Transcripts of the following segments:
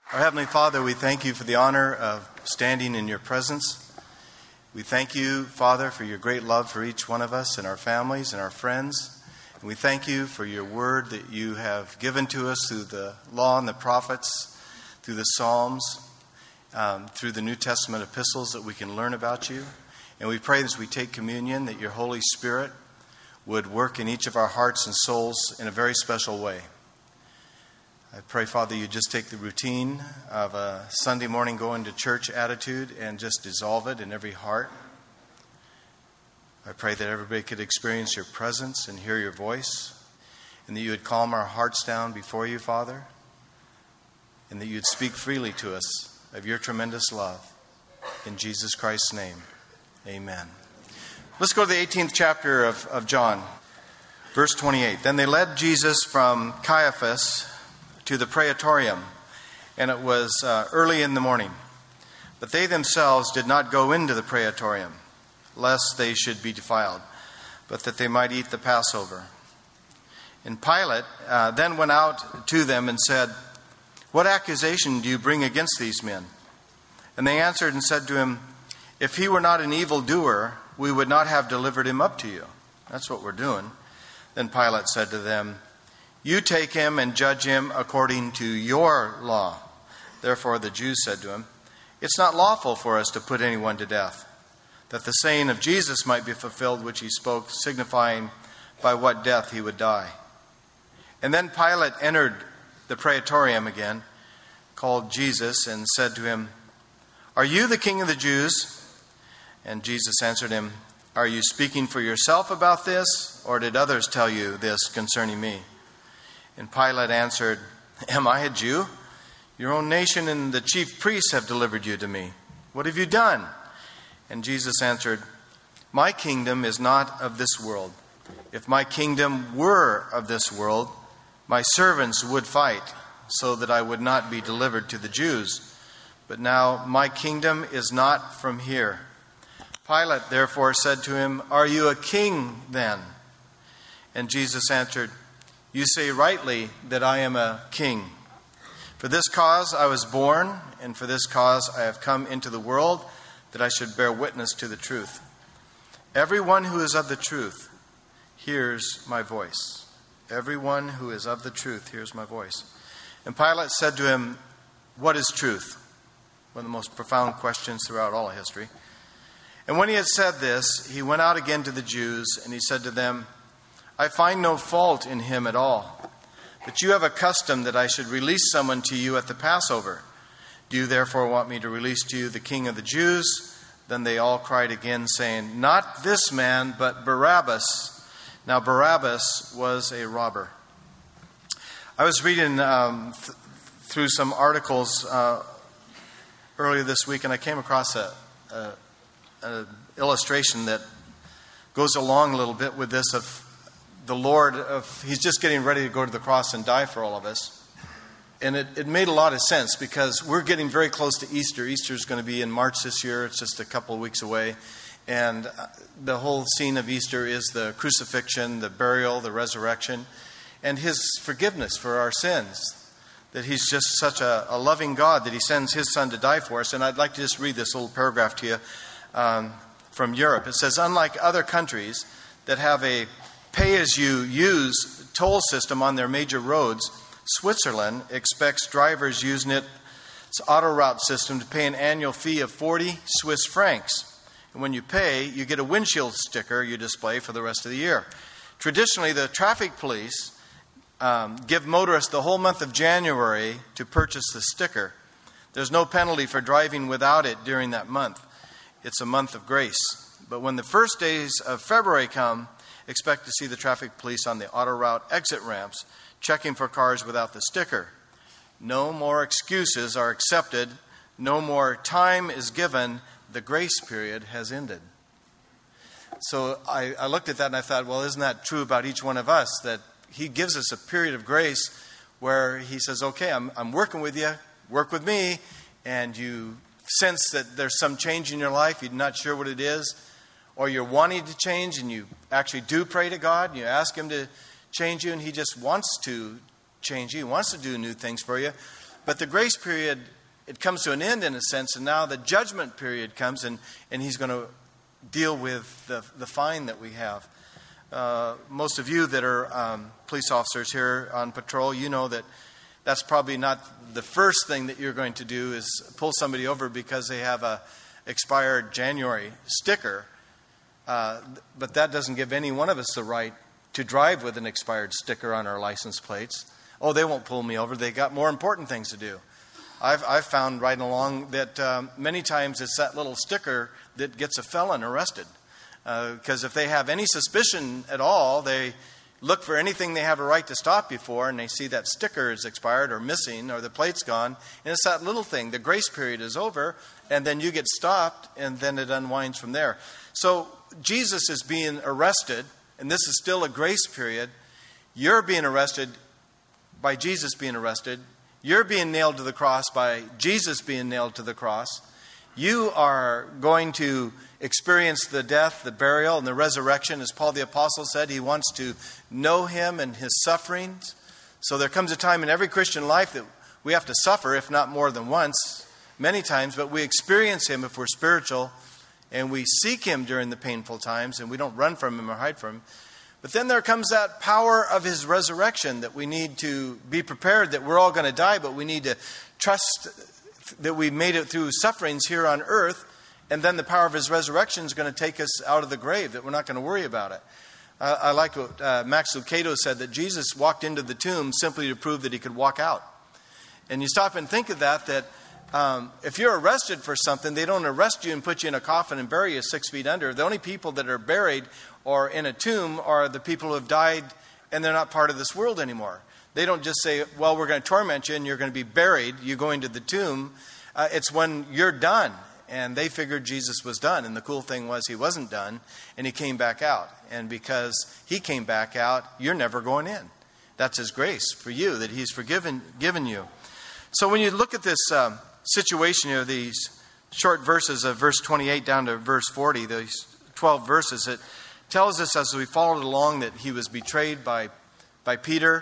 Our Heavenly Father, we thank you for the honor of standing in your presence. We thank you, Father, for your great love for each one of us and our families and our friends. And we thank you for your word that you have given to us through the law and the prophets, through the Psalms, through the New Testament epistles that we can learn about you. And we pray as we take communion that your Holy Spirit would work in each of our hearts and souls in a very special way. I pray, Father, you just take the routine of a Sunday morning going to church attitude and just dissolve it in every heart. I pray that everybody could experience your presence and hear your voice, and that you would calm our hearts down before you, Father, and that you'd speak freely to us of your tremendous love. In Jesus Christ's name, amen. Let's go to the 18th chapter of John, verse 28. Then they led Jesus from Caiaphas to the praetorium, and it was early in the morning. But they themselves did not go into the praetorium, lest they should be defiled, but that they might eat the Passover. And Pilate then went out to them and said, "What accusation do you bring against these men?" And they answered and said to him, "If he were not an evildoer, we would not have delivered him up to you." That's what we're doing. Then Pilate said to them, "You take him and judge him according to your law." Therefore the Jews said to him, "It's not lawful for us to put anyone to death," that the saying of Jesus might be fulfilled, which he spoke, signifying by what death he would die. And then Pilate entered the praetorium again, called Jesus, and said to him, "Are you the king of the Jews?" And Jesus answered him, "Are you speaking for yourself about this, or did others tell you this concerning me?" And Pilate answered, "Am I a Jew? Your own nation and the chief priests have delivered you to me. What have you done?" And Jesus answered, "My kingdom is not of this world. If my kingdom were of this world, my servants would fight, so that I would not be delivered to the Jews. But now my kingdom is not from here." Pilate therefore said to him, "Are you a king then?" And Jesus answered, "You say rightly that I am a king. For this cause I was born, and for this cause I have come into the world, that I should bear witness to the truth. Everyone who is of the truth hears my voice." Everyone who is of the truth hears my voice. And Pilate said to him, "What is truth?" One of the most profound questions throughout all of history. And when he had said this, he went out again to the Jews, and he said to them, "I find no fault in him at all. But you have a custom that I should release someone to you at the Passover. Do you therefore want me to release to you the king of the Jews?" Then they all cried again, saying, "Not this man, but Barabbas." Now Barabbas was a robber. I was reading through some articles earlier this week, and I came across an illustration that goes along a little bit with this of the Lord. He's just getting ready to go to the cross and die for all of us. And it made a lot of sense, because we're getting very close to Easter. Easter is going to be in March this year. It's just a couple of weeks away. And the whole scene of Easter is the crucifixion, the burial, the resurrection, and his forgiveness for our sins. That he's just such a loving God that he sends his son to die for us. And I'd like to just read this little paragraph to you from Europe. It says, "Unlike other countries that have a pay-as-you-use toll system on their major roads, Switzerland expects drivers using its auto route system to pay an annual fee of 40 Swiss francs. And when you pay, you get a windshield sticker you display for the rest of the year. Traditionally, the traffic police give motorists the whole month of January to purchase the sticker. There's no penalty for driving without it during that month. It's a month of grace. But when the first days of February come, expect to see the traffic police on the auto route exit ramps checking for cars without the sticker. No more excuses are accepted. No more time is given. The grace period has ended." So I looked at that and I thought, well, isn't that true about each one of us? That he gives us a period of grace where he says, okay, I'm working with you, work with me, and you sense that there's some change in your life, you're not sure what it is, or you're wanting to change and you actually do pray to God, and you ask him to change you, and he just wants to change you, he wants to do new things for you. But the grace period, it comes to an end in a sense, and now the judgment period comes, and he's going to deal with the fine that we have. Most of you that are police officers here on patrol, you know that that's probably not the first thing that you're going to do is pull somebody over because they have a expired January sticker. But that doesn't give any one of us the right to drive with an expired sticker on our license plates. Oh, they won't pull me over. They got more important things to do. I've found right along that many times it's that little sticker that gets a felon arrested. Because if they have any suspicion at all, they look for anything they have a right to stop you for, and they see that sticker is expired or missing or the plate's gone. And it's that little thing. The grace period is over, and then you get stopped, and then it unwinds from there. So Jesus is being arrested, and this is still a grace period. You're being arrested by Jesus being arrested. You're being nailed to the cross by Jesus being nailed to the cross. You are going to experience the death, the burial, and the resurrection. As Paul the Apostle said, he wants to know him and his sufferings. So there comes a time in every Christian life that we have to suffer, if not more than once, many times, but we experience him if we're spiritual, and we seek him during the painful times, and we don't run from him or hide from him. But then there comes that power of his resurrection that we need to be prepared that we're all going to die, but we need to trust that we made it through sufferings here on earth, and then the power of his resurrection is going to take us out of the grave, that we're not going to worry about it. I like what Max Lucado said, that Jesus walked into the tomb simply to prove that he could walk out. And you stop and think of that if you're arrested for something, they don't arrest you and put you in a coffin and bury you 6 feet under. The only people that are buried or in a tomb are the people who have died and they're not part of this world anymore. They don't just say, well, we're going to torment you and you're going to be buried. You go into the tomb. It's when you're done. And they figured Jesus was done. And the cool thing was he wasn't done, and he came back out. And because he came back out, you're never going in. That's his grace for you, that he's given you. So when you look at this situation here, these short verses of verse 28 down to verse 40, these 12 verses, it tells us as we followed along that he was betrayed by Peter.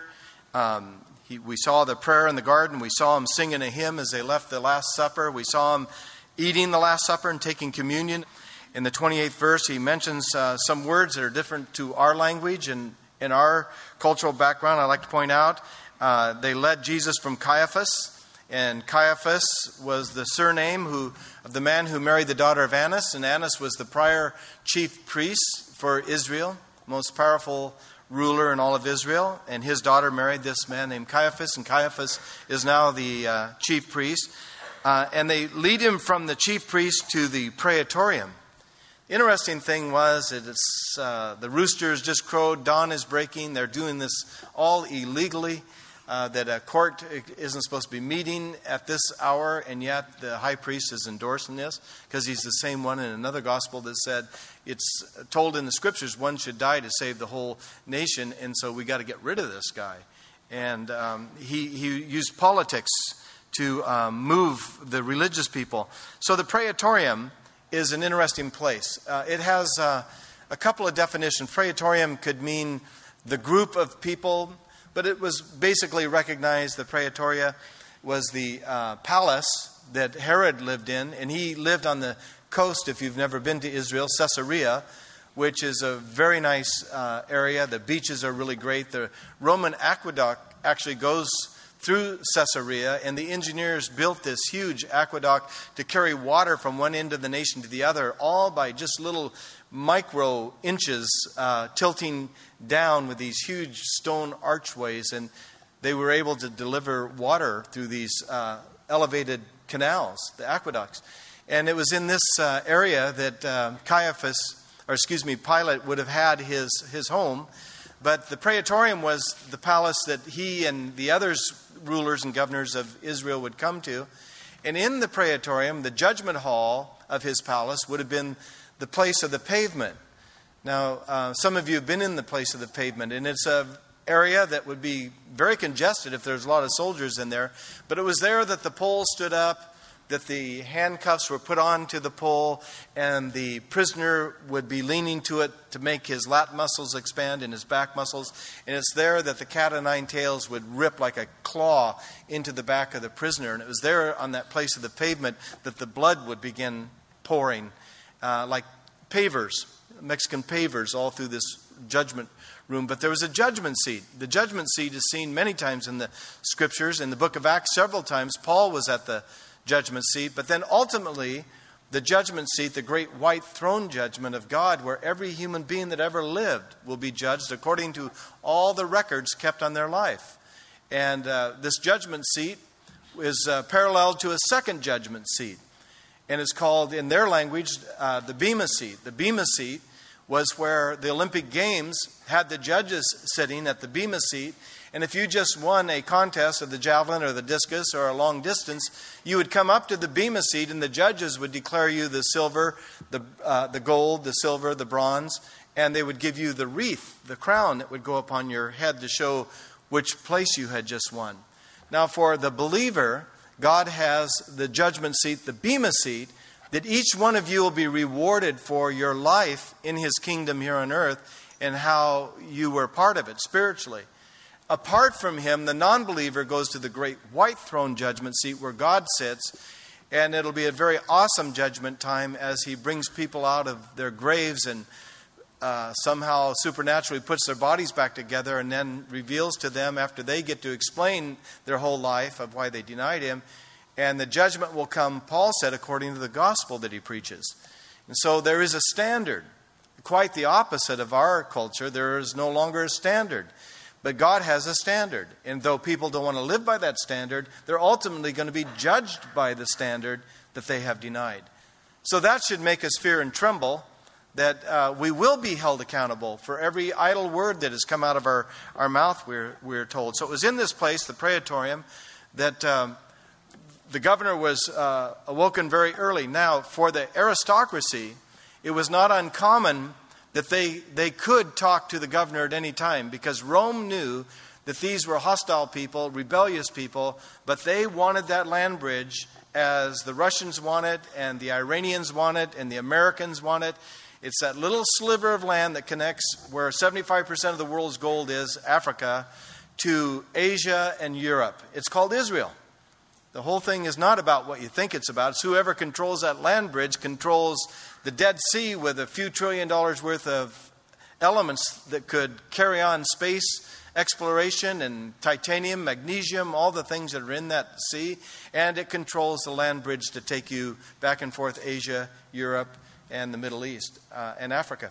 We saw the prayer in the garden. We saw him singing a hymn as they left the Last Supper. We saw him eating the Last Supper and taking communion. In the 28th verse, he mentions some words that are different to our language and in our cultural background. I'd like to point out they led Jesus from Caiaphas, and Caiaphas was the surname of the man who married the daughter of Annas, and Annas was the prior chief priest for Israel, most powerful ruler in all of Israel, and his daughter married this man named Caiaphas, and Caiaphas is now the chief priest. And they lead him from the chief priest to the praetorium. Interesting thing was that it's the roosters just crowed, dawn is breaking. They're doing this all illegally. That a court isn't supposed to be meeting at this hour, and yet the high priest is endorsing this because he's the same one in another gospel that said it's told in the scriptures one should die to save the whole nation, and so we got to get rid of this guy. And he used politics to move the religious people. So the praetorium is an interesting place. It has a couple of definitions. Praetorium could mean the group of people, but it was basically recognized, the praetoria was the palace that Herod lived in, and he lived on the coast, if you've never been to Israel, Caesarea, which is a very nice area. The beaches are really great. The Roman aqueduct actually goes through Caesarea, and the engineers built this huge aqueduct to carry water from one end of the nation to the other, all by just little micro inches tilting down with these huge stone archways, and they were able to deliver water through these elevated canals, the aqueducts. And it was in this area that Pilate would have had his home. But the praetorium was the palace that he and the others, rulers and governors of Israel, would come to. And in the praetorium, the judgment hall of his palace would have been the place of the pavement. Now, some of you have been in the place of the pavement, and it's an area that would be very congested if there's a lot of soldiers in there. But it was there that the poles stood up that the handcuffs were put onto the pole and the prisoner would be leaning to it to make his lat muscles expand and his back muscles. And it's there that the cat o' nine tails would rip like a claw into the back of the prisoner. And it was there on that place of the pavement that the blood would begin pouring like pavers, Mexican pavers, all through this judgment room. But there was a judgment seat. The judgment seat is seen many times in the scriptures. In the book of Acts, several times, Paul was at the judgment seat. But then ultimately, the judgment seat, the great white throne judgment of God, where every human being that ever lived will be judged according to all the records kept on their life. And this judgment seat is parallel to a second judgment seat. And it's called, in their language, the Bema seat. The Bema seat was where the Olympic Games had the judges sitting at the Bema seat. And if you just won a contest of the javelin or the discus or a long distance, you would come up to the Bema seat and the judges would declare you the silver, the gold, the silver, the bronze, and they would give you the wreath, the crown that would go upon your head to show which place you had just won. Now for the believer, God has the judgment seat, the Bema seat, that each one of you will be rewarded for your life in His kingdom here on earth and how you were part of it spiritually. Apart from Him, the non-believer goes to the great white throne judgment seat where God sits, and it'll be a very awesome judgment time as He brings people out of their graves and somehow supernaturally puts their bodies back together and then reveals to them after they get to explain their whole life of why they denied Him. And the judgment will come, Paul said, according to the gospel that he preaches. And so there is a standard, quite the opposite of our culture. There is no longer a standard. But God has a standard. And though people don't want to live by that standard, they're ultimately going to be judged by the standard that they have denied. So that should make us fear and tremble that we will be held accountable for every idle word that has come out of our mouth, we're told. So it was in this place, the Praetorium, that the governor was awoken very early. Now, for the aristocracy, it was not uncommon that they could talk to the governor at any time, because Rome knew that these were hostile people, rebellious people, but they wanted that land bridge as the Russians want it, and the Iranians want it, and the Americans want it. It's that little sliver of land that connects where 75% of the world's gold is, Africa, to Asia and Europe. It's called Israel. The whole thing is not about what you think it's about. It's whoever controls that land bridge controls the Dead Sea with a few $1 trillion worth of elements that could carry on space exploration and titanium, magnesium, all the things that are in that sea. And it controls the land bridge to take you back and forth Asia, Europe, and the Middle East and Africa.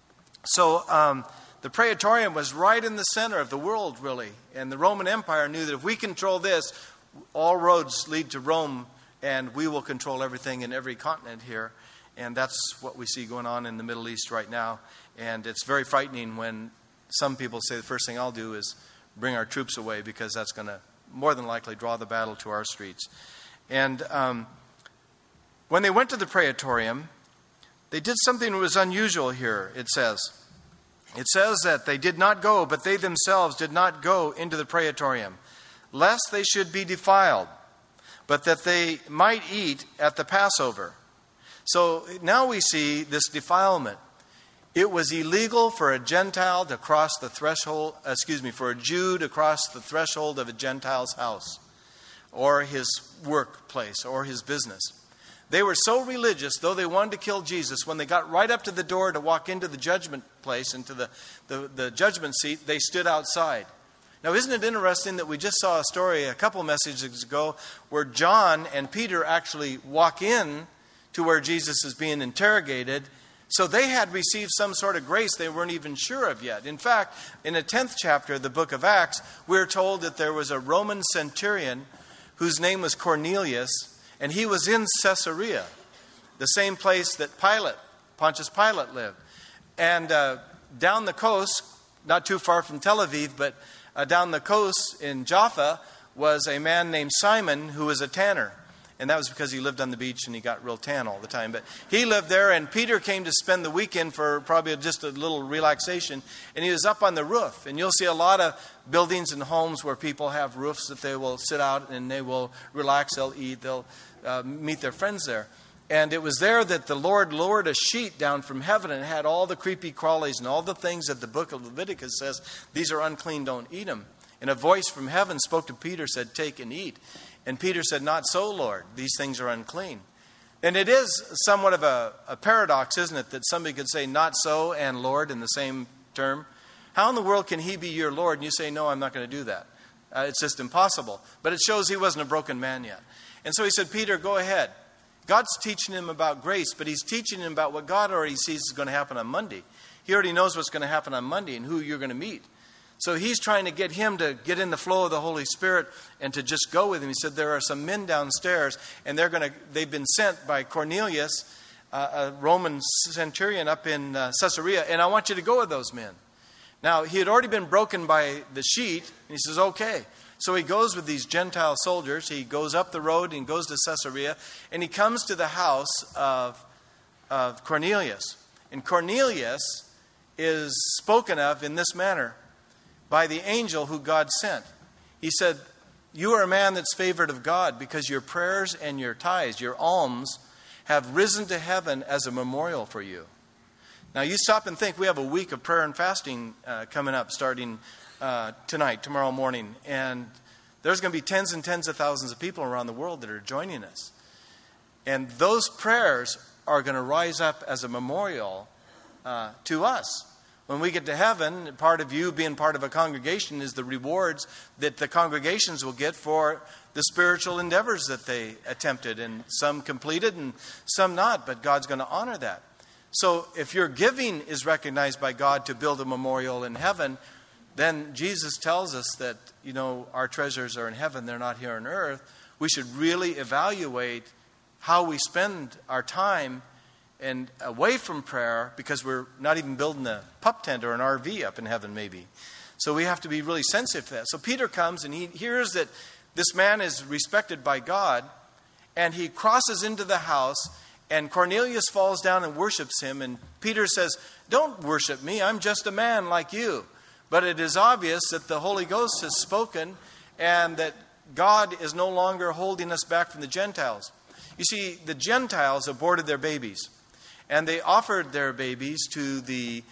So the Praetorium was right in the center of the world, really. And the Roman Empire knew that if we control this, all roads lead to Rome, and we will control everything in every continent here. And that's what we see going on in the Middle East right now. And it's very frightening when some people say the first thing I'll do is bring our troops away, because that's going to more than likely draw the battle to our streets. And when they went to the Praetorium, they did something that was unusual here, it says. It says that they did not go, but they themselves did not go into the Praetorium, lest they should be defiled, but that they might eat at the Passover. So now we see this defilement. It was illegal for a Gentile to cross the threshold, for a Jew to cross the threshold of a Gentile's house or his workplace or his business. They were so religious, though they wanted to kill Jesus, when they got right up to the door to walk into the judgment place, into the judgment seat, they stood outside. Now, isn't it interesting that we just saw a story a couple messages ago where John and Peter actually walk in to where Jesus is being interrogated. So they had received some sort of grace they weren't even sure of yet. In fact, in the 10th chapter of the book of Acts, we're told that there was a Roman centurion whose name was Cornelius, and he was in Caesarea, the same place that Pontius Pilate lived. And down the coast, not too far from Tel Aviv, but down the coast in Jaffa was a man named Simon who was a tanner. And that was because he lived on the beach and he got real tan all the time. But he lived there, and Peter came to spend the weekend for probably just a little relaxation. And he was up on the roof. And you'll see a lot of buildings and homes where people have roofs that they will sit out and they will relax, they'll eat, they'll meet their friends there. And it was there that the Lord lowered a sheet down from heaven and had all the creepy crawlies and all the things that the book of Leviticus says, these are unclean, don't eat them. And a voice from heaven spoke to Peter, said, take and eat. And Peter said, not so, Lord. These things are unclean. And it is somewhat of a paradox, isn't it, that somebody could say not so and Lord in the same term. How in the world can he be your Lord? And you say, no, I'm not going to do that. It's just impossible. But it shows he wasn't a broken man yet. And so he said, Peter, go ahead. God's teaching him about grace, but he's teaching him about what God already sees is going to happen on Monday. He already knows what's going to happen on Monday and who you're going to meet. So he's trying to get him to get in the flow of the Holy Spirit and to just go with him. He said, there are some men downstairs, and they've been sent by Cornelius, a Roman centurion up in Caesarea, and I want you to go with those men. Now, he had already been broken by the sheet, and he says, okay. So he goes with these Gentile soldiers. He goes up the road and goes to Caesarea, and he comes to the house of Cornelius. And Cornelius is spoken of in this manner by the angel who God sent. He said, you are a man that's favored of God because your prayers and your tithes, your alms, have risen to heaven as a memorial for you. Now you stop and think, we have a week of prayer and fasting coming up starting tonight, tomorrow morning. And there's going to be tens and tens of thousands of people around the world that are joining us. And those prayers are going to rise up as a memorial to us. When we get to heaven, part of you being part of a congregation is the rewards that the congregations will get for the spiritual endeavors that they attempted. And some completed and some not, but God's going to honor that. So if your giving is recognized by God to build a memorial in heaven, then Jesus tells us that, our treasures are in heaven, they're not here on earth. We should really evaluate how we spend our time and away from prayer, because we're not even building a pup tent or an RV up in heaven maybe. So we have to be really sensitive to that. So Peter comes and he hears that this man is respected by God, and he crosses into the house, and Cornelius falls down and worships him. And Peter says, don't worship me, I'm just a man like you. But it is obvious that the Holy Ghost has spoken and that God is no longer holding us back from the Gentiles. You see, the Gentiles aborted their babies, and they offered their babies to the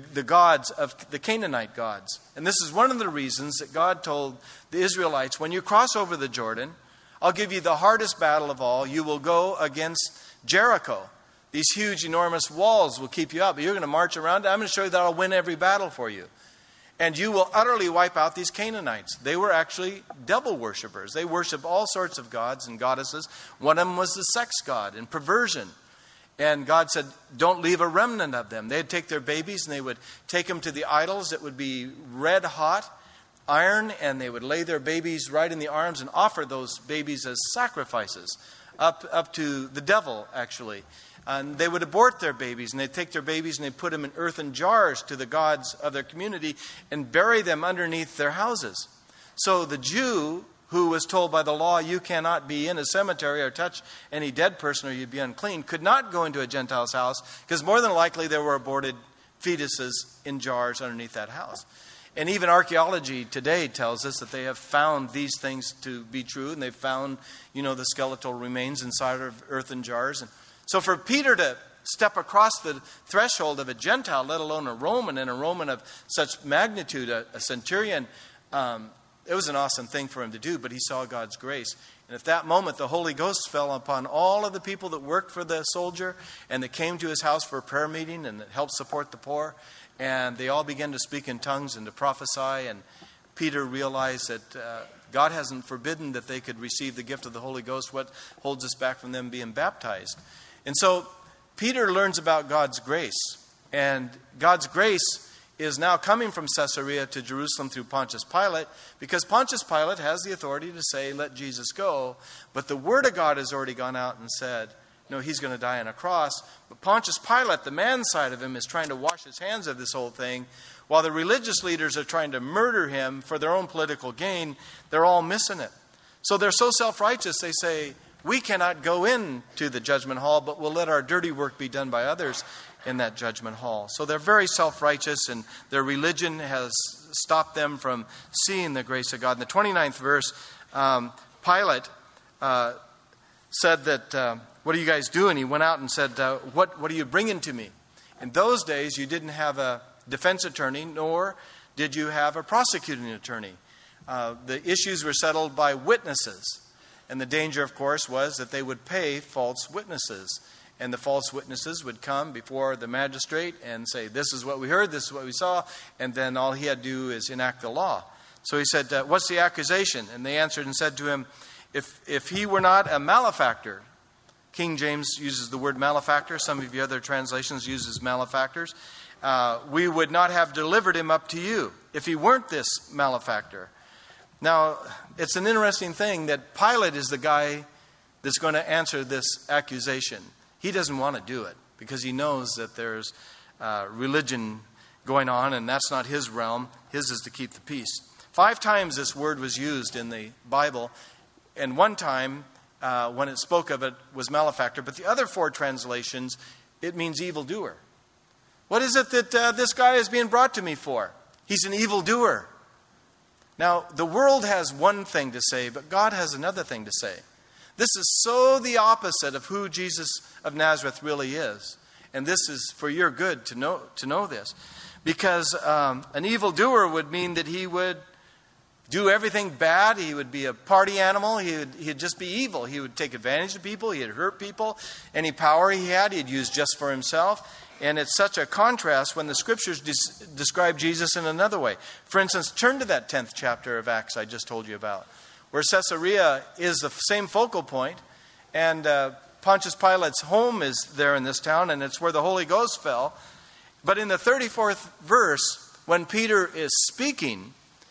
gods of the Canaanite gods. And this is one of the reasons that God told the Israelites, when you cross over the Jordan, I'll give you the hardest battle of all. You will go against Jericho. These huge, enormous walls will keep you up. You're going to march around. I'm going to show you that I'll win every battle for you. And you will utterly wipe out these Canaanites. They were actually devil worshippers. They worshiped all sorts of gods and goddesses. One of them was the sex god and perversion. And God said, don't leave a remnant of them. They'd take their babies and they would take them to the idols that would be red hot iron, and they would lay their babies right in the arms and offer those babies as sacrifices up to the devil, actually. And they would abort their babies, and they'd take their babies and they'd put them in earthen jars to the gods of their community and bury them underneath their houses. So the Jew who was told by the law, you cannot be in a cemetery or touch any dead person or you'd be unclean, could not go into a Gentile's house, because more than likely there were aborted fetuses in jars underneath that house. And even archaeology today tells us that they have found these things to be true, and they've found, the skeletal remains inside of earthen jars. And so for Peter to step across the threshold of a Gentile, let alone a Roman, and a Roman of such magnitude, a centurion, it was an awesome thing for him to do, but he saw God's grace. And at that moment, the Holy Ghost fell upon all of the people that worked for the soldier and that came to his house for a prayer meeting and that helped support the poor. And they all began to speak in tongues and to prophesy. And Peter realized that God hasn't forbidden that they could receive the gift of the Holy Ghost. What holds us back from them being baptized? And so Peter learns about God's grace. And God's grace is now coming from Caesarea to Jerusalem through Pontius Pilate, because Pontius Pilate has the authority to say, let Jesus go. But the word of God has already gone out and said, no, he's going to die on a cross. But Pontius Pilate, the man side of him, is trying to wash his hands of this whole thing, while the religious leaders are trying to murder him for their own political gain. They're all missing it. So they're so self-righteous, they say, We cannot go into the judgment hall, but we'll let our dirty work be done by others in that judgment hall. So they're very self-righteous, and their religion has stopped them from seeing the grace of God. In the 29th verse, Pilate said that, what are you guys doing? He went out and said, what are you bringing to me? In those days, you didn't have a defense attorney, nor did you have a prosecuting attorney. The issues were settled by witnesses. And the danger, of course, was that they would pay false witnesses. And the false witnesses would come before the magistrate and say, this is what we heard, this is what we saw. And then all he had to do is enact the law. So he said, what's the accusation? And they answered and said to him, if he were not a malefactor. King James uses the word malefactor. Some of the other translations uses malefactors. We would not have delivered him up to you if he weren't this malefactor. Now, it's an interesting thing that Pilate is the guy that's going to answer this accusation. He doesn't want to do it because he knows that there's religion going on, and that's not his realm. His is to keep the peace. 5 times this word was used in the Bible, and one time when it spoke of it was malefactor, but the other 4 translations, it means evildoer. What is it that this guy is being brought to me for? He's an evildoer. Now, the world has one thing to say, but God has another thing to say. This is so the opposite of who Jesus of Nazareth really is. And this is for your good to know this. Because an evildoer would mean that he would do everything bad. He would be a party animal. He'd just be evil. He would take advantage of people. He'd hurt people. Any power he had, he'd use just for himself. And it's such a contrast when the Scriptures describe Jesus in another way. For instance, turn to that 10th chapter of Acts I just told you about, where Caesarea is the same focal point, and Pontius Pilate's home is there in this town, and it's where the Holy Ghost fell. But in the 34th verse, when Peter is speaking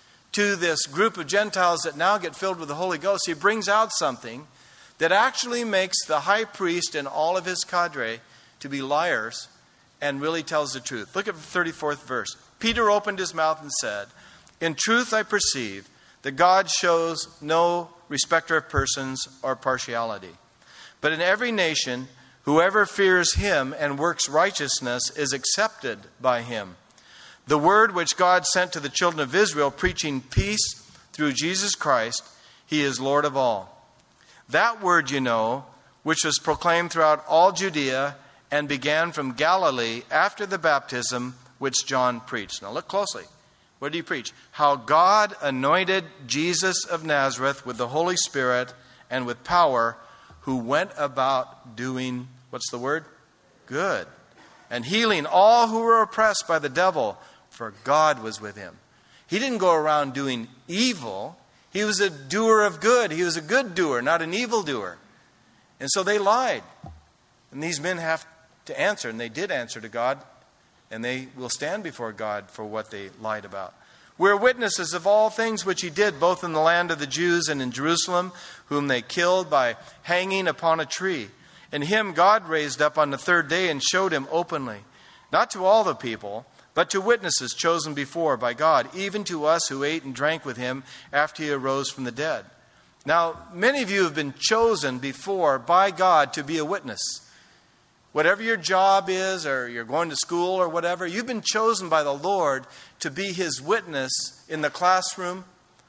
to this group of Gentiles that now get filled with the Holy Ghost, he brings out something that actually makes the high priest and all of his cadre to be liars, and really tells the truth. Look at the 34th verse. Peter opened his mouth and said, in truth I perceive that God shows no respecter of persons or partiality. But in every nation, whoever fears him and works righteousness is accepted by him. The word which God sent to the children of Israel, preaching peace through Jesus Christ, he is Lord of all. That word, you know, which was proclaimed throughout all Judea and began from Galilee after the baptism which John preached. Now look closely. What did he preach? How God anointed Jesus of Nazareth with the Holy Spirit and with power, who went about doing, what's the word? Good. And healing all who were oppressed by the devil, for God was with him. He didn't go around doing evil. He was a doer of good. He was a good doer, not an evil doer. And so they lied. And these men have to answer, and they did answer to God, and they will stand before God for what they lied about. We're witnesses of all things which he did, both in the land of the Jews and in Jerusalem, whom they killed by hanging upon a tree. And him God raised up on the 3rd day and showed him openly, not to all the people, but to witnesses chosen before by God, even to us who ate and drank with him after he arose from the dead. Now, many of you have been chosen before by God to be a witness. Whatever your job is, or you're going to school or whatever, you've been chosen by the Lord to be his witness in the classroom,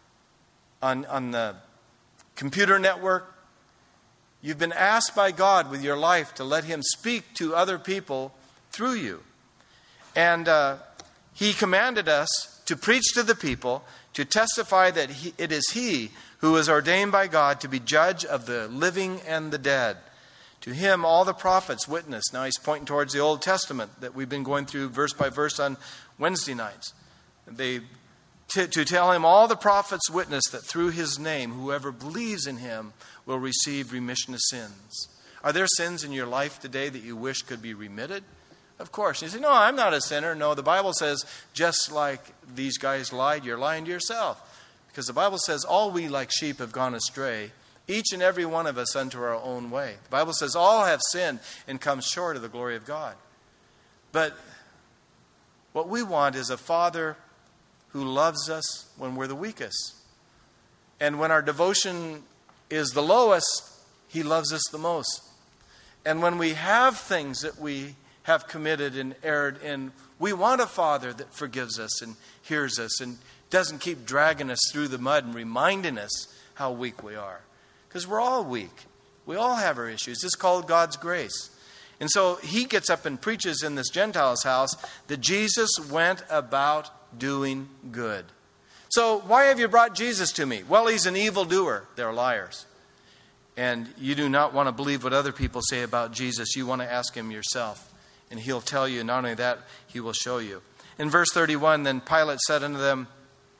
on the computer network. You've been asked by God with your life to let him speak to other people through you. And he commanded us to preach to the people, to testify that it is he who is ordained by God to be judge of the living and the dead. To him all the prophets witness. Now he's pointing towards the Old Testament that we've been going through verse by verse on Wednesday nights. To tell him all the prophets witness that through his name, whoever believes in him will receive remission of sins. Are there sins in your life today that you wish could be remitted? Of course. You say, no, I'm not a sinner. No, the Bible says, just like these guys lied, you're lying to yourself. Because the Bible says, all we like sheep have gone astray, each and every one of us unto our own way. The Bible says, all have sinned and come short of the glory of God. But what we want is a Father who loves us when we're the weakest. And when our devotion is the lowest, He loves us the most. And when we have things that we have committed and erred in, we want a Father that forgives us and hears us and doesn't keep dragging us through the mud and reminding us how weak we are. Because we're all weak. We all have our issues. It's called God's grace. And so he gets up and preaches in this Gentile's house that Jesus went about doing good. So why have you brought Jesus to me? Well, he's an evildoer. They're liars. And you do not want to believe what other people say about Jesus. You want to ask him yourself. And he'll tell you. Not only that, he will show you. In verse 31, then Pilate said unto them,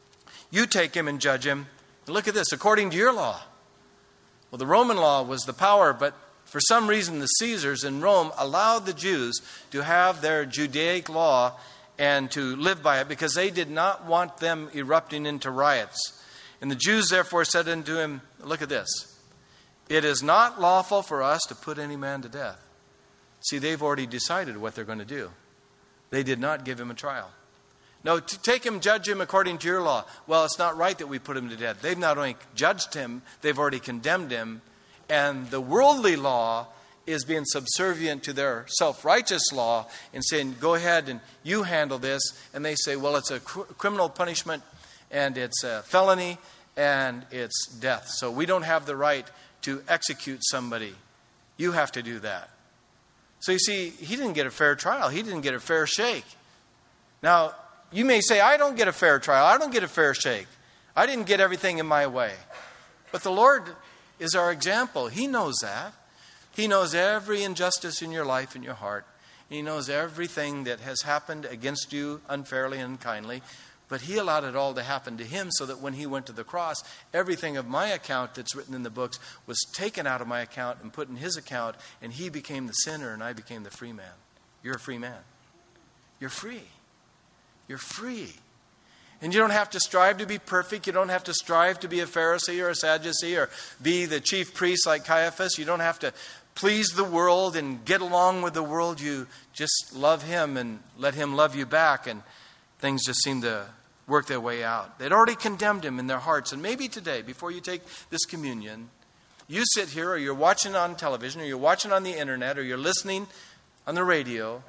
you take him and judge him. And look at this, according to your law. Well, the Roman law was the power, but for some reason the Caesars in Rome allowed the Jews to have their Judaic law and to live by it because they did not want them erupting into riots. And the Jews therefore said unto him, look at this, it is not lawful for us to put any man to death. See, they've already decided what they're going to do. They did not give him a trial. No, to take him, judge him according to your law. Well, it's not right that we put him to death. They've not only judged him, they've already condemned him. And the worldly law is being subservient to their self-righteous law and saying, go ahead and you handle this. And they say, well, it's a criminal punishment and it's a felony and it's death. So we don't have the right to execute somebody. You have to do that. So you see, he didn't get a fair trial. He didn't get a fair shake. Now, you may say, I don't get a fair trial. I don't get a fair shake. I didn't get everything in my way. But the Lord is our example. He knows that. He knows every injustice in your life and your heart. He knows everything that has happened against you unfairly and unkindly. But he allowed it all to happen to him so that when he went to the cross, everything of my account that's written in the books was taken out of my account and put in his account. And he became the sinner and I became the free man. You're a free man. You're free. You're free. And you don't have to strive to be perfect. You don't have to strive to be a Pharisee or a Sadducee or be the chief priest like Caiaphas. You don't have to please the world and get along with the world. You just love him and let him love you back. And things just seem to work their way out. They'd already condemned him in their hearts. And maybe today, before you take this communion, you sit here or you're watching on television or you're watching on the internet or you're listening on the radio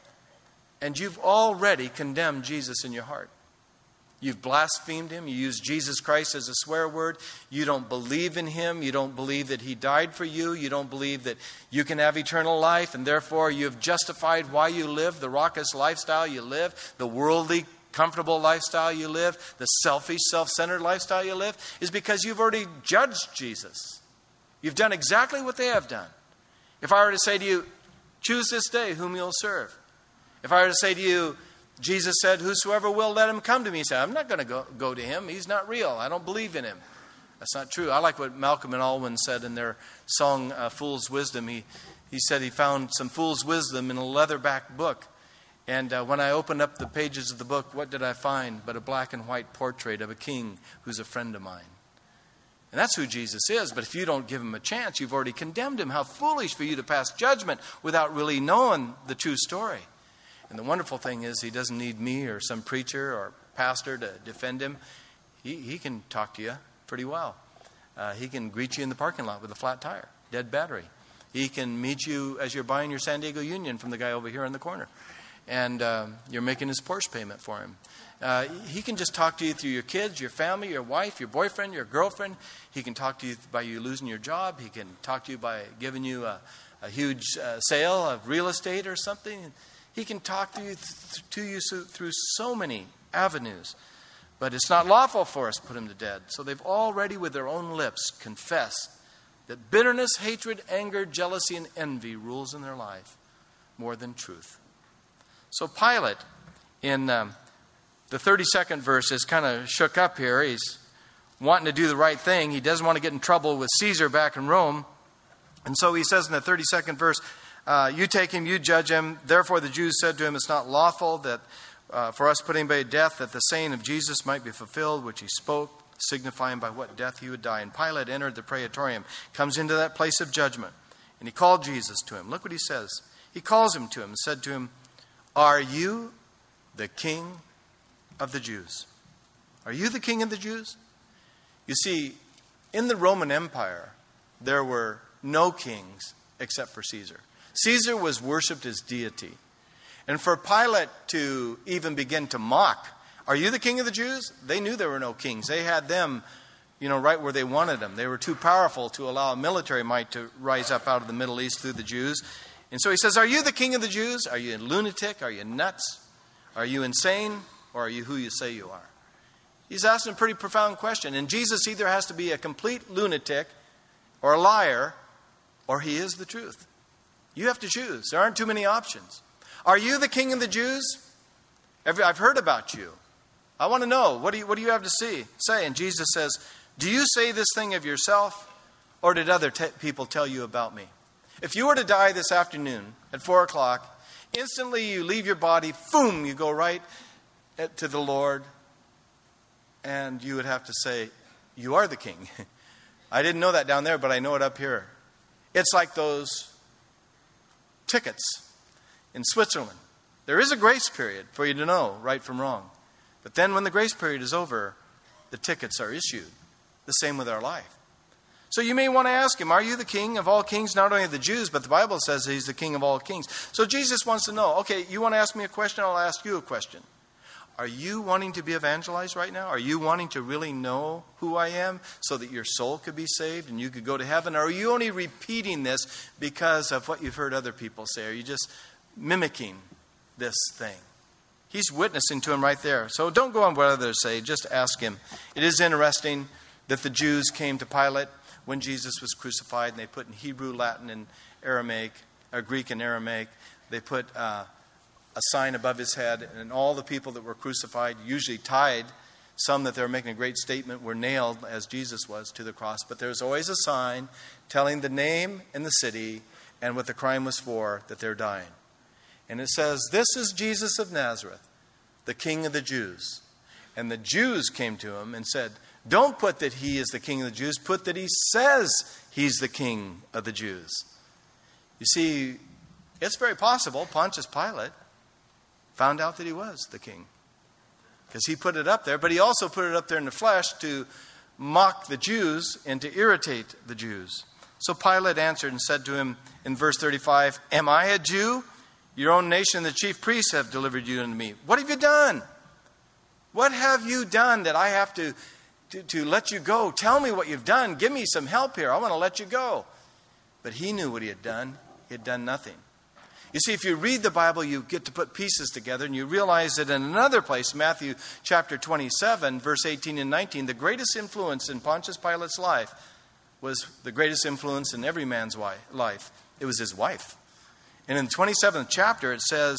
and you've already condemned Jesus in your heart. You've blasphemed him. You use Jesus Christ as a swear word. You don't believe in him. You don't believe that he died for you. You don't believe that you can have eternal life. And therefore, you've justified why you live, the raucous lifestyle you live, the worldly, comfortable lifestyle you live, the selfish, self-centered lifestyle you live, is because you've already judged Jesus. You've done exactly what they have done. If I were to say to you, choose this day whom you'll serve. If I were to say to you, Jesus said, whosoever will, let him come to me. He said, I'm not going to go to him. He's not real. I don't believe in him. That's not true. I like what Malcolm and Alwyn said in their song, Fool's Wisdom. He said he found some fool's wisdom in a leatherback book. And when I opened up the pages of the book, what did I find but a black and white portrait of a king who's a friend of mine? And that's who Jesus is. But if you don't give him a chance, you've already condemned him. How foolish for you to pass judgment without really knowing the true story. And the wonderful thing is he doesn't need me or some preacher or pastor to defend him. He can talk to you pretty well. He can greet you in the parking lot with a flat tire, dead battery. He can meet you as you're buying your San Diego Union from the guy over here in the corner. And you're making his Porsche payment for him. He can just talk to you through your kids, your family, your wife, your boyfriend, your girlfriend. He can talk to you by you losing your job. He can talk to you by giving you a huge sale of real estate or something. He can talk to you through so many avenues. But it's not lawful for us to put him to death. So they've already with their own lips confessed that bitterness, hatred, anger, jealousy, and envy rules in their life more than truth. So Pilate, in the 32nd verse, is kind of shook up here. He's wanting to do the right thing. He doesn't want to get in trouble with Caesar back in Rome. And so he says in the 32nd verse, you take him, you judge him. Therefore the Jews said to him, it's not lawful that for us putting by death, that the saying of Jesus might be fulfilled, which he spoke, signifying by what death he would die. And Pilate entered the praetorium, comes into that place of judgment, and he called Jesus to him. Look what he says. He calls him to him and said to him, are you the king of the Jews? Are you the king of the Jews? You see, in the Roman Empire, there were no kings except for Caesar. Caesar was worshipped as deity. And for Pilate to even begin to mock, are you the king of the Jews? They knew there were no kings. They had them, right where they wanted them. They were too powerful to allow a military might to rise up out of the Middle East through the Jews. And so he says, are you the king of the Jews? Are you a lunatic? Are you nuts? Are you insane? Or are you who you say you are? He's asking a pretty profound question. And Jesus either has to be a complete lunatic or a liar, or he is the truth. You have to choose. There aren't too many options. Are you the king of the Jews? I've heard about you. I want to know. What do you have to say? And Jesus says, do you say this thing of yourself, or did other people tell you about me? If you were to die this afternoon at 4 o'clock, instantly you leave your body, boom, you go right to the Lord, and you would have to say, you are the king. I didn't know that down there, but I know it up here. It's like those tickets in Switzerland. There is a grace period for you to know right from wrong. But then when the grace period is over, the tickets are issued. The same with our life. So you may want to ask him, are you the king of all kings? Not only of the Jews, but the Bible says he's the king of all kings. So Jesus wants to know, okay, you want to ask me a question? I'll ask you a question. Are you wanting to be evangelized right now? Are you wanting to really know who I am so that your soul could be saved and you could go to heaven? Or are you only repeating this because of what you've heard other people say? Are you just mimicking this thing? He's witnessing to him right there. So don't go on what others say. Just ask him. It is interesting that the Jews came to Pilate when Jesus was crucified, and they put in Hebrew, Latin, and Aramaic, or Greek and Aramaic. They put a sign above his head, and all the people that were crucified, usually tied, some that they were making a great statement, were nailed, as Jesus was, to the cross. But there was always a sign telling the name and the city and what the crime was for, that they're dying. And it says, this is Jesus of Nazareth, the King of the Jews. And the Jews came to him and said, don't put that he is the King of the Jews, put that he says he's the King of the Jews. You see, it's very possible Pontius Pilate found out that he was the king, because he put it up there, but he also put it up there in the flesh to mock the Jews and to irritate the Jews. So Pilate answered and said to him in verse 35, am I a Jew? Your own nation, the chief priests, have delivered you unto me. What have you done? What have you done that I have to let you go? Tell me what you've done. Give me some help here. I want to let you go. But he knew what he had done. He had done nothing. You see, if you read the Bible, you get to put pieces together, and you realize that in another place, Matthew chapter 27, verse 18 and 19, the greatest influence in Pontius Pilate's life was the greatest influence in every man's life. It was his wife. And in the 27th chapter, it says,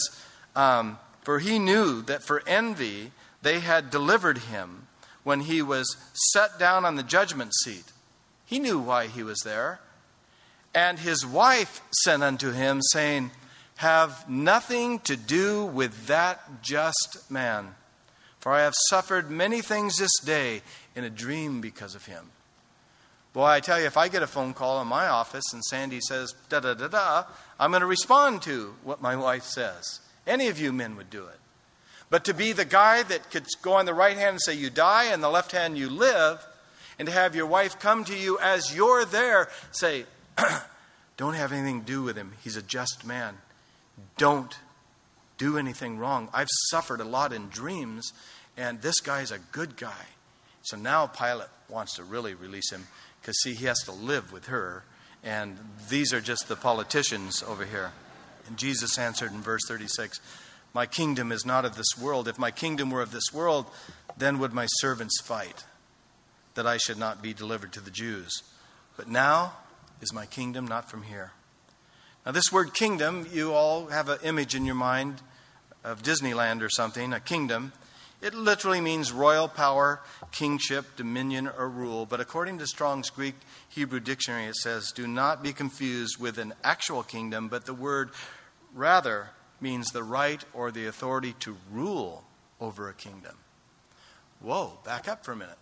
for he knew that for envy they had delivered him when he was set down on the judgment seat. He knew why he was there. And his wife sent unto him, saying, have nothing to do with that just man. For I have suffered many things this day in a dream because of him. Boy, I tell you, if I get a phone call in my office and Sandy says, da-da-da-da, I'm going to respond to what my wife says. Any of you men would do it. But to be the guy that could go on the right hand and say you die, and the left hand you live, and to have your wife come to you as you're there, say, don't have anything to do with him. He's a just man. Don't do anything wrong. I've suffered a lot in dreams, and this guy's a good guy. So now Pilate wants to really release him, because, see, he has to live with her, and these are just the politicians over here. And Jesus answered in verse 36, my kingdom is not of this world. If my kingdom were of this world, then would my servants fight, that I should not be delivered to the Jews. But now is my kingdom not from here. Now, this word kingdom, you all have an image in your mind of Disneyland or something, a kingdom. It literally means royal power, kingship, dominion, or rule. But according to Strong's Greek Hebrew dictionary, it says, do not be confused with an actual kingdom, but the word rather means the right or the authority to rule over a kingdom. Whoa, back up for a minute.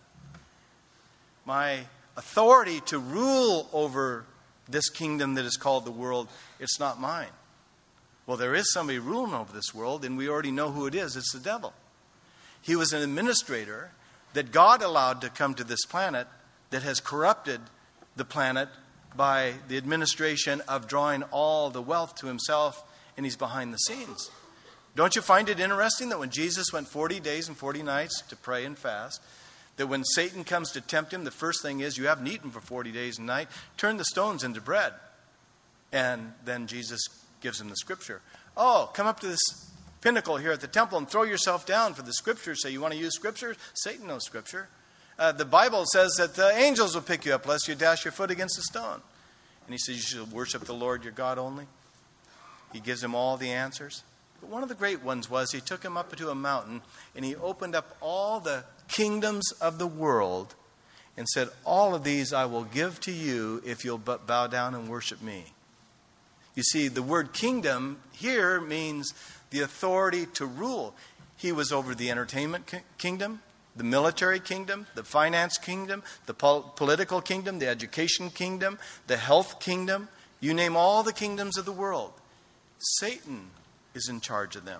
My authority to rule over this kingdom that is called the world, it's not mine. Well, there is somebody ruling over this world, and we already know who it is. It's the devil. He was an administrator that God allowed to come to this planet that has corrupted the planet by the administration of drawing all the wealth to himself, and he's behind the scenes. Don't you find it interesting that when Jesus went 40 days and 40 nights to pray and fast, that when Satan comes to tempt him, the first thing is, you haven't eaten for 40 days and night, turn the stones into bread. And then Jesus gives him the scripture. Oh, come up to this pinnacle here at the temple and throw yourself down for the scriptures. So you want to use scripture? Satan knows scripture. The Bible says that the angels will pick you up lest you dash your foot against a stone. And he says you should worship the Lord your God only. He gives him all the answers. But one of the great ones was he took him up to a mountain and he opened up all the kingdoms of the world and said, all of these I will give to you if you'll but bow down and worship me. You see, the word kingdom here means the authority to rule. He was over the entertainment kingdom, the military kingdom, the finance kingdom, the political kingdom, the education kingdom, the health kingdom. You name all the kingdoms of the world. Satan is in charge of them.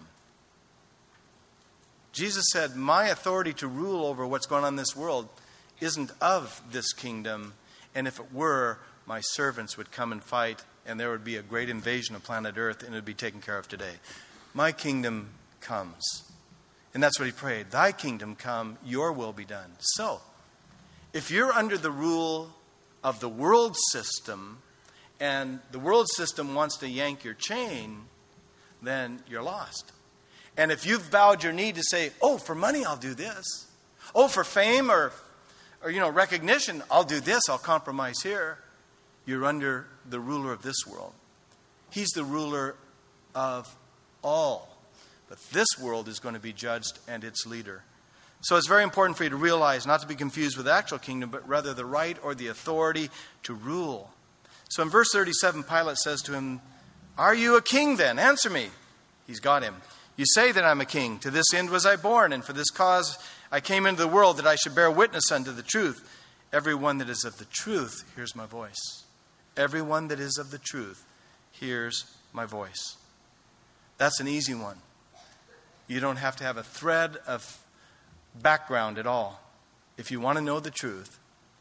Jesus said, my authority to rule over what's going on in this world isn't of this kingdom. And if it were, my servants would come and fight, and there would be a great invasion of planet Earth, and it would be taken care of today. My kingdom comes. And that's what he prayed. Thy kingdom come, your will be done. So, if you're under the rule of the world system, and the world system wants to yank your chain, then you're lost. And if you've bowed your knee to say, oh, for money, I'll do this. Oh, for fame or recognition, I'll do this. I'll compromise here. You're under the ruler of this world. He's the ruler of all. But this world is going to be judged and its leader. So it's very important for you to realize, not to be confused with the actual kingdom, but rather the right or the authority to rule. So in verse 37, Pilate says to him, are you a king then? Answer me. He's got him. You say that I'm a king. To this end was I born, and for this cause I came into the world, that I should bear witness unto the truth. Everyone that is of the truth hears my voice. Everyone that is of the truth hears my voice. That's an easy one. You don't have to have a thread of background at all. If you want to know the truth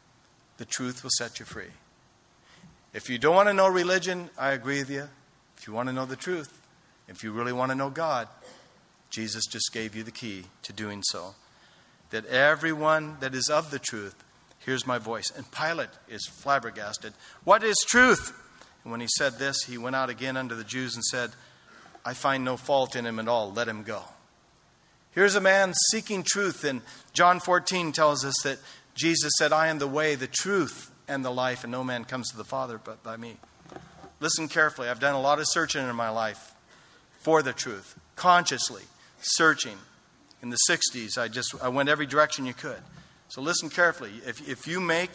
will set you free. If you don't want to know religion, I agree with you. If you want to know the truth, if you really want to know God, Jesus just gave you the key to doing so. That everyone that is of the truth hears my voice. And Pilate is flabbergasted. What is truth? And when he said this, he went out again unto the Jews and said, I find no fault in him at all. Let him go. Here's a man seeking truth. And John 14 tells us that Jesus said, I am the way, the truth, and the life, and no man comes to the Father but by me. Listen carefully. I've done a lot of searching in my life for the truth, consciously searching. In the 60s, I went every direction you could. So listen carefully. If you make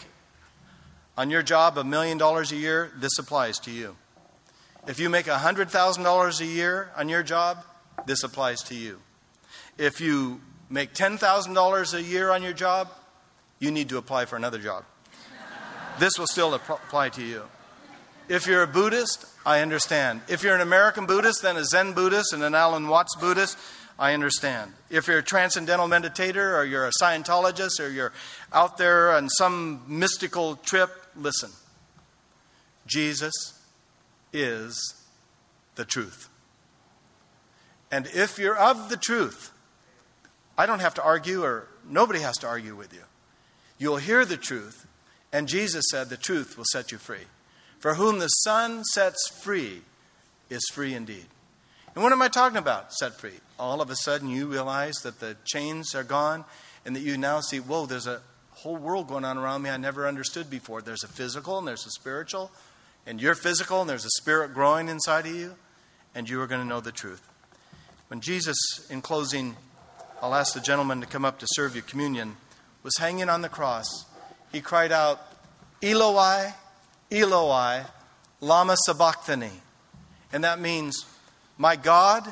on your job $1 million a year, this applies to you. If you make $100,000 a year on your job, this applies to you. If you make $10,000 a year on your job, you need to apply for another job. This will still apply to you. If you're a Buddhist, I understand. If you're an American Buddhist, then a Zen Buddhist and an Alan Watts Buddhist, I understand. If you're a transcendental meditator or you're a Scientologist or you're out there on some mystical trip, listen. Jesus is the truth. And if you're of the truth, I don't have to argue, or nobody has to argue with you. You'll hear the truth, and Jesus said the truth will set you free. For whom the Son sets free is free indeed. And what am I talking about, set free? All of a sudden you realize that the chains are gone and that you now see, whoa, there's a whole world going on around me I never understood before. There's a physical and there's a spiritual. And you're physical and there's a spirit growing inside of you. And you are going to know the truth. When Jesus, in closing, I'll ask the gentleman to come up to serve you communion, was hanging on the cross, he cried out, Eloi, Eloi, lama sabachthani. And that means, my God,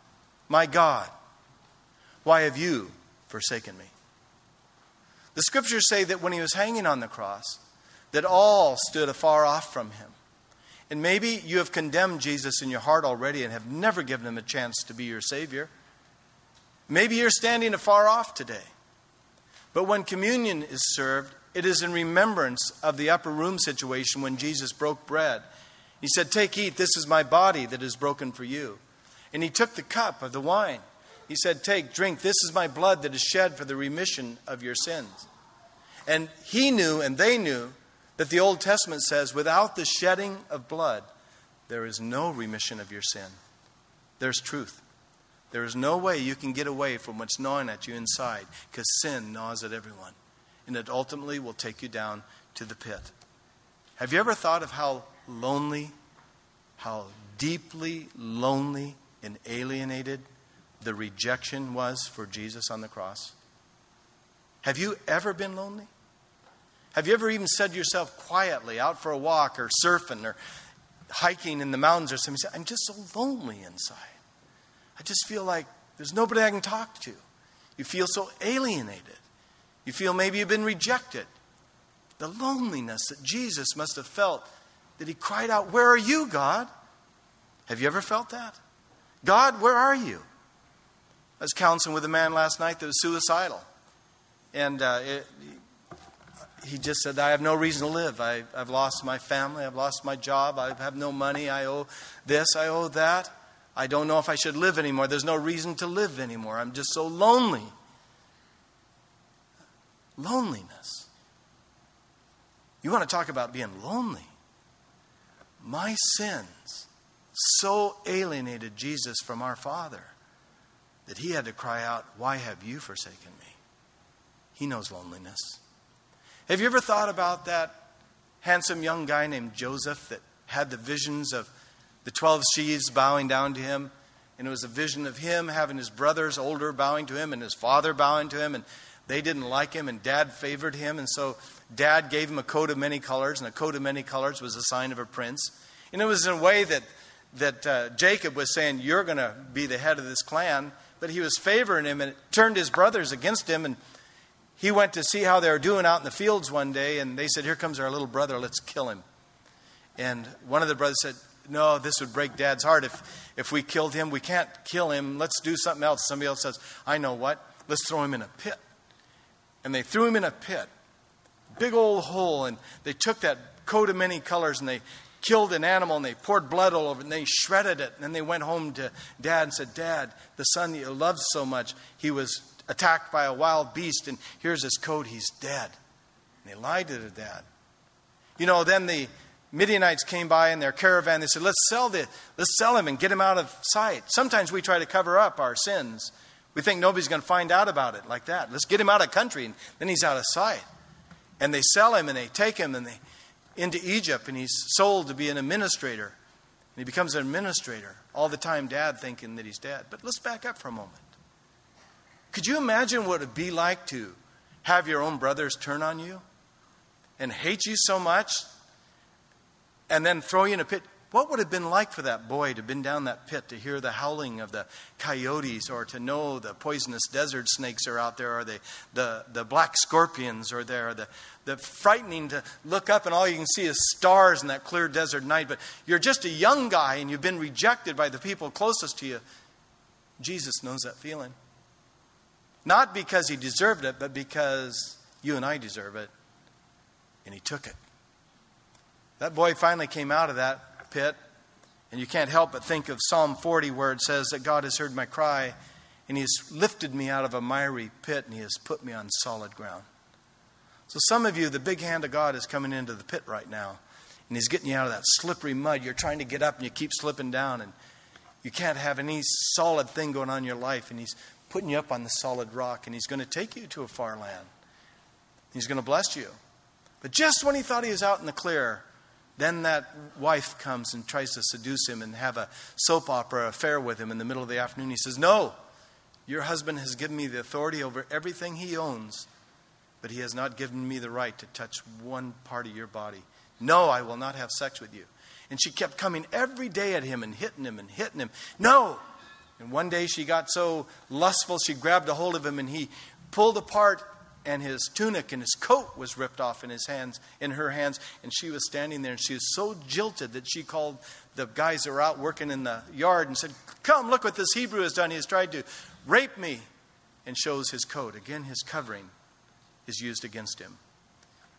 why have you forsaken me? The scriptures say that when he was hanging on the cross, that all stood afar off from him. And maybe you have condemned Jesus in your heart already and have never given him a chance to be your Savior. Maybe you're standing afar off today. But when communion is served, It is in remembrance of the upper room situation when Jesus broke bread. He said, "Take, eat, this is my body that is broken for you." And he took the cup of the wine. He said, "Take, drink, this is my blood that is shed for the remission of your sins." And he knew, and they knew, that the Old Testament says, without the shedding of blood, there is no remission of your sin. There's truth. There is no way you can get away from what's gnawing at you inside, because sin gnaws at everyone. And it ultimately will take you down to the pit. Have you ever thought of how lonely, how deeply lonely and alienated the rejection was for Jesus on the cross? Have you ever been lonely? Have you ever even said to yourself quietly out for a walk or surfing or hiking in the mountains or something, "I'm just so lonely inside. I just feel like there's nobody I can talk to." You feel so alienated. You feel maybe you've been rejected. The loneliness that Jesus must have felt, that he cried out, "Where are you, God?" Have you ever felt that? "God, where are you?" I was counseling with a man last night that was suicidal. And he just said, "I have no reason to live. I've lost my family. I've lost my job. I have no money. I owe this. I owe that. I don't know if I should live anymore. There's no reason to live anymore. I'm just so lonely." Loneliness. You want to talk about being lonely? My sins so alienated Jesus from our Father that he had to cry out, "Why have you forsaken me?" He knows loneliness. Have you ever thought about that handsome young guy named Joseph that had the visions of the 12 sheaves bowing down to him? And it was a vision of him having his brothers older bowing to him and his father bowing to him. And they didn't like him, and Dad favored him. And so Dad gave him a coat of many colors, and a coat of many colors was a sign of a prince. And it was in a way that Jacob was saying, "You're going to be the head of this clan." But he was favoring him, and it turned his brothers against him. And he went to see how they were doing out in the fields one day, and they said, "Here comes our little brother, let's kill him." And one of the brothers said, "No, this would break Dad's heart if we killed him. We can't kill him. Let's do something else." Somebody else says, "I know what. Let's throw him in a pit." And they threw him in a pit, big old hole, and they took that coat of many colors and they killed an animal and they poured blood all over it and they shredded it. And then they went home to Dad and said, "Dad, the son that you loved so much, he was attacked by a wild beast, and here's his coat, he's dead." And they lied to their dad. Then the Midianites came by in their caravan. They said, let's sell him and get him out of sight. Sometimes we try to cover up our sins. We think nobody's going to find out about it like that. Let's get him out of country, and then he's out of sight. And they sell him, and they take him into Egypt, and he's sold to be an administrator. And he becomes an administrator, all the time Dad thinking that he's dead. But let's back up for a moment. Could you imagine what it would be like to have your own brothers turn on you and hate you so much and then throw you in a pit? What would it have been like for that boy to have been down that pit, to hear the howling of the coyotes, or to know the poisonous desert snakes are out there, or the black scorpions are there, the frightening to look up and all you can see is stars in that clear desert night, but you're just a young guy and you've been rejected by the people closest to you. Jesus knows that feeling. Not because he deserved it, but because you and I deserve it. And he took it. That boy finally came out of that pit. And you can't help but think of Psalm 40, where it says that God has heard my cry, and he has lifted me out of a miry pit, and he has put me on solid ground. So some of you, the big hand of God is coming into the pit right now. And he's getting you out of that slippery mud. You're trying to get up, and you keep slipping down. And you can't have any solid thing going on in your life. And he's putting you up on the solid rock, and he's going to take you to a far land. He's going to bless you. But just when he thought he was out in the clear, then that wife comes and tries to seduce him and have a soap opera affair with him in the middle of the afternoon. He says, "No, your husband has given me the authority over everything he owns, but he has not given me the right to touch one part of your body. No, I will not have sex with you." And she kept coming every day at him and hitting him and hitting him. No! And one day she got so lustful, she grabbed a hold of him, and he pulled apart, and his tunic and his coat was ripped off in her hands, and she was standing there, and she was so jilted that she called the guys that were out working in the yard and said, "Come, look what this Hebrew has done. He has tried to rape me," and shows his coat. Again, his covering is used against him.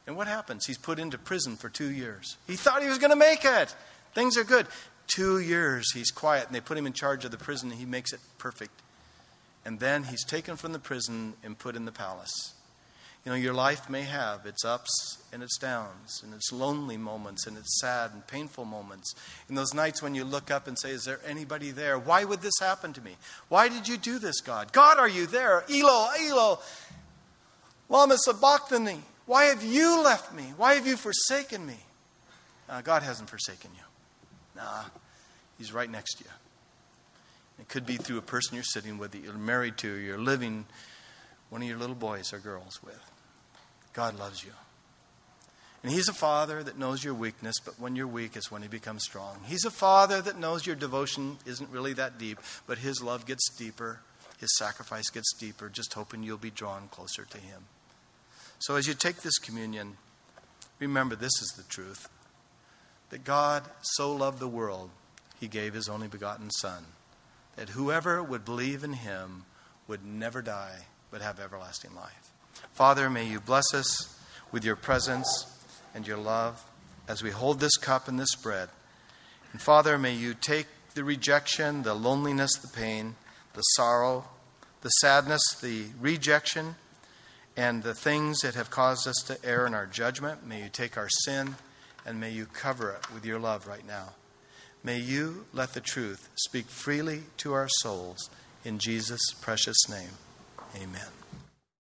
And what happens? He's put into prison for 2 years. He thought he was going to make it. Things are good. 2 years he's quiet, and they put him in charge of the prison, and he makes it perfect. And then he's taken from the prison and put in the palace. You know, your life may have its ups and its downs, and its lonely moments, and its sad and painful moments. In those nights when you look up and say, is there anybody there? Why would this happen to me? Why did you do this, God? God, are you there? Elo, Elo, lama sabachthani. Why have you left me? Why have you forsaken me? God hasn't forsaken you. Nah, he's right next to you. It could be through a person you're sitting with, that you're married to, or you're living one of your little boys or girls with. God loves you. And he's a father that knows your weakness, but when you're weak is when he becomes strong. He's a father that knows your devotion isn't really that deep, but his love gets deeper. His sacrifice gets deeper, just hoping you'll be drawn closer to him. So as you take this communion, remember this is the truth. That God so loved the world, he gave his only begotten Son, that whoever would believe in him would never die, but have everlasting life. Father, may you bless us with your presence and your love as we hold this cup and this bread. And Father, may you take the rejection, the loneliness, the pain, the sorrow, the sadness, the rejection, and the things that have caused us to err in our judgment. May you take our sin and may you cover it with your love right now. May you let the truth speak freely to our souls. In Jesus' precious name, amen.